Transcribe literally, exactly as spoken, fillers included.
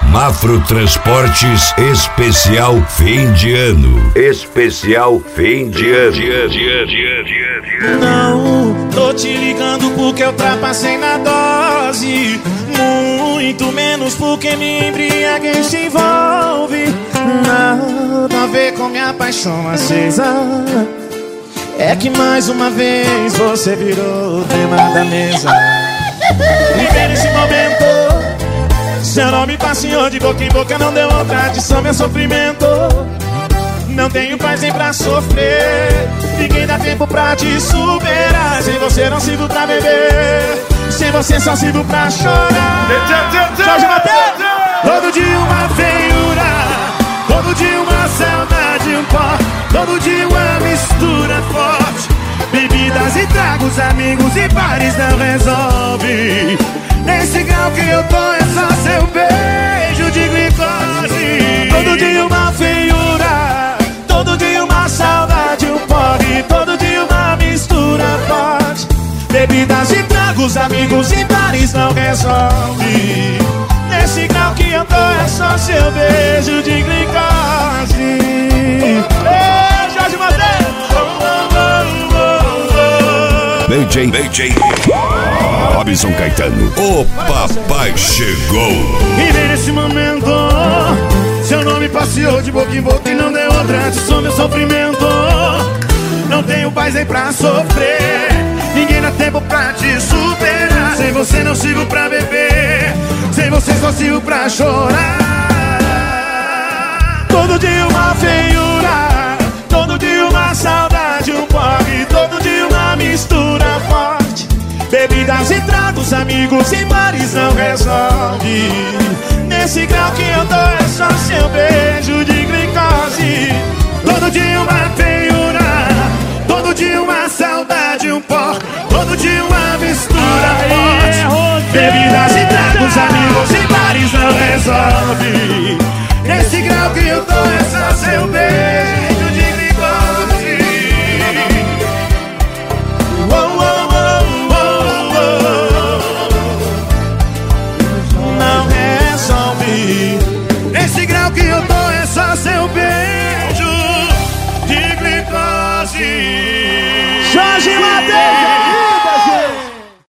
Mafro Transportes especial fim de ano. Especial fim de ano. Não, tô te ligando porque eu ultrapassei na dose. Muito menos porque me embriaguei se envolve. Nada a ver com minha paixão acesa. É que mais uma vez você virou o tema da mesa. Viver nesse momento, seu nome passeou de boca em boca, não deu outra adição, meu sofrimento. Não tenho paz nem pra sofrer, ninguém dá tempo pra te superar. Sem você não sirvo pra beber, sem você só sirvo pra chorar. Jorge Mateus! Todo dia uma feiura, todo dia uma saudade, um pó, todo dia uma mistura forte. Bebidas e tragos, amigos e bares não resolve. Nesse grau que eu tô é só seu beijo de glicose. Todo dia uma feiura, todo dia uma saudade, um porre, todo dia uma mistura forte. Bebidas e tragos, amigos e bares não resolve. Nesse grau que eu tô é só seu beijo de glicose. Ei, Jorge Mateus! B J, B J, Robson Caetano, o papai chegou. E vem nesse momento, seu nome passeou de boca em boca e não deu outra adição, meu sofrimento. Não tenho paz nem pra sofrer, ninguém dá tempo pra te superar. Sem você não sirvo pra beber, sem você só sirvo pra chorar. Todo dia uma feiura, todo dia uma saudade, um porre, todo dia uma mistura forte. Bebidas e tragos, amigos e bares não resolve. Nesse grau que eu tô é só seu beijo de glicose. Todo dia uma feiura, todo dia uma saudade, um pó, todo dia uma